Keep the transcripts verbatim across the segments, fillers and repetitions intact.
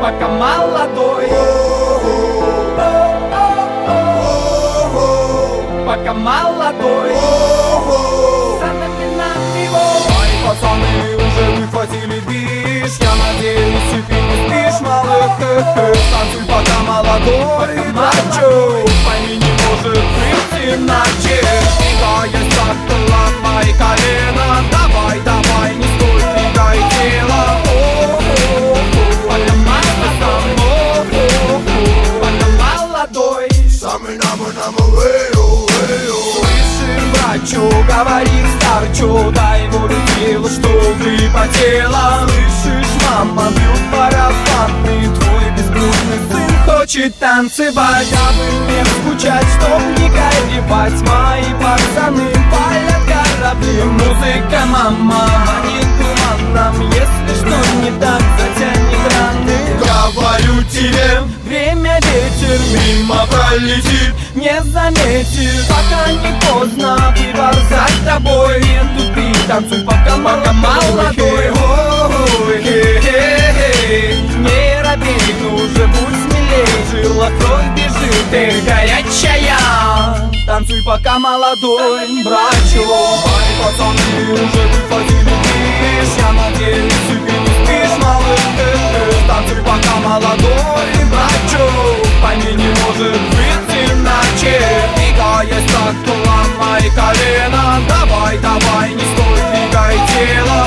пока молодой, пока молодой, за нами нами. Мои пацаны уже выхватили бич, я надеюсь, и ты не спишь, малых. Танцуй, пока молодой, братчу, пойми, не может быть иначе. Да, есть так, ломай колено, давай, давай, не стой, двигай тело. Слышишь, братчу, говорит старчу, дай волю телу, чтобы потело. Слышишь, мама, бьют барабаны, твой безбрудный сын хочет танцевать. Я бы не скучать, чтоб не горевать. Мои пацаны палят корабли. Музыка, мама, манит туманом. Если что не так, затянет раны. Говорю тебе, время ветер мимо пролетит, не заметит, пока не поздно приварзать с тобой. Не тупи, танцуй, пока, пока молодой. Не робей, уже будь смелей, жила кровь бежит, ты горячая. Танцуй, пока молодой, братчу. Мои пацаны уже выхватили бич, я надеюсь, и ты не спишь, малыш. Танцуй, пока молодой, братчу, пойми, не может быть иначе. Двигаясь так, то ломай колено, давай, давай, не стой, двигай тело.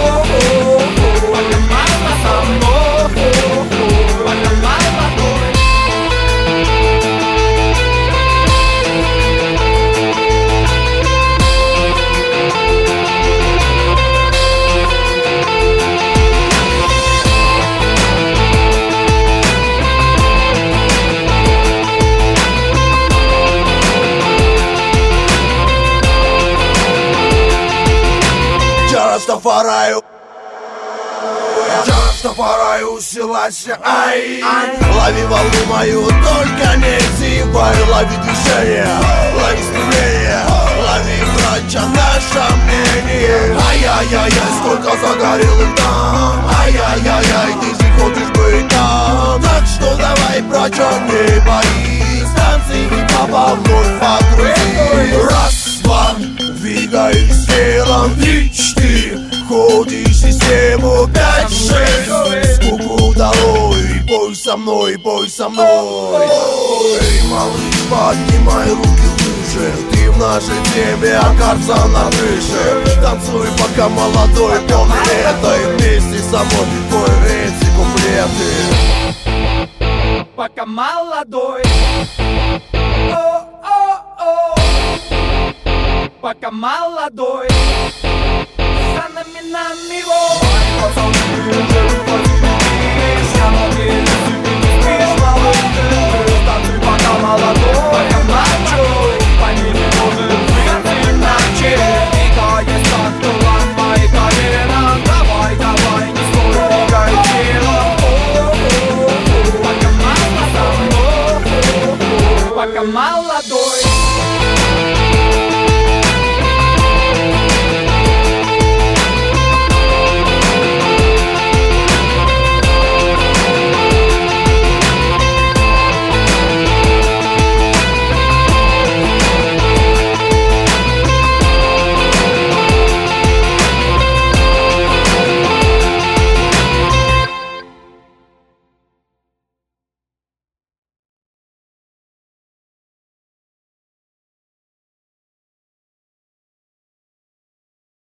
Растафараю, Растафараю, силася, ай, лови волну мою, только не зевай. Лови движение, лови стремление, лови, братья, наше мнение. Ай-яй-яй-яй, сколько загорелых там, ай-яй-яй-яй, ты же хочешь быть там. Так что давай, братья, не боись, танцы и папа вновь погрузи. Раз, два, двигаюсь телом, три, четыре, ходишь систему, пять, шесть, скуку долой, пой со мной, пой со мной. Эй, малыш, поднимай руки выше, ты в нашей теме, окажется на крыше. Танцуй, пока молодой, помни это, и вместе со мной пой эти куплеты. Пока молодой, пока молодой, за нами нами. Мои пацаны уже